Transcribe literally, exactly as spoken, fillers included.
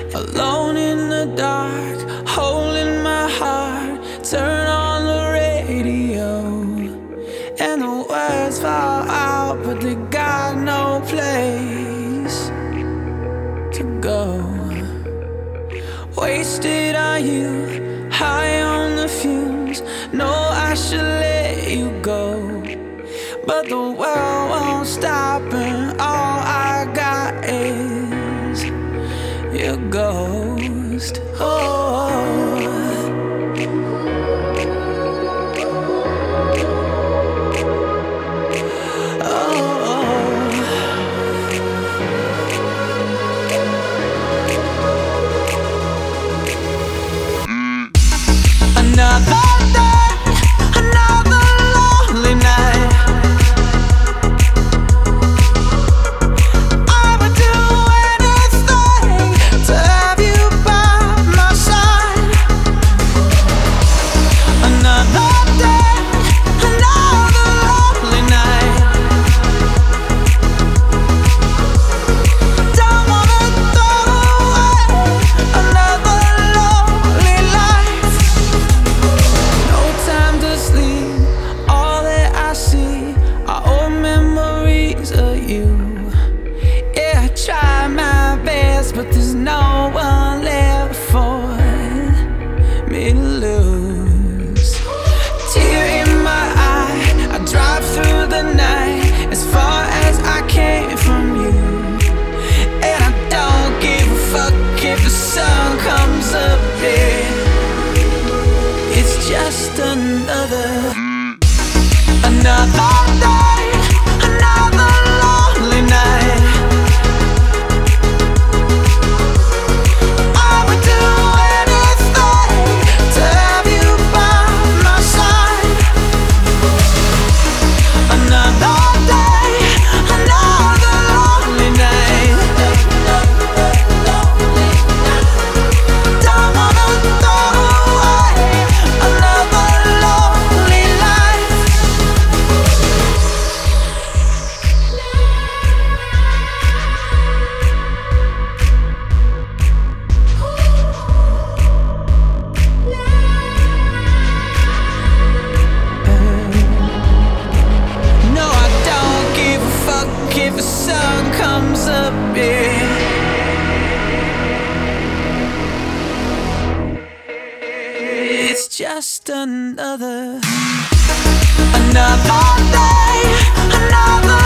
Alone in the dark, holding my heart. Turn on the radio, and the words fall out, but they got no place to go. Wasted on you, high on the fumes. No, I should let you go, but the world won't stop, and all I got is your ghost. Oh, another day, another lonely night. I would do anything to have you by my side. Another day, another lonely night. Don't wanna throw away another lonely life. No time to sleep, all that I see are old memories of you. Yeah, I try my best, but there's no one left for me to lose. Tear in my eye, I drive through the night as far as I came from you. And I don't give a fuck if the sun comes up here. It's just another, another day, another lonely night. I would do anything to have you by my side. Another day, another lonely night. Don't wanna throw away another lonely life. No, I don't give a fuck if the sun comes up here. It's just another, another day, another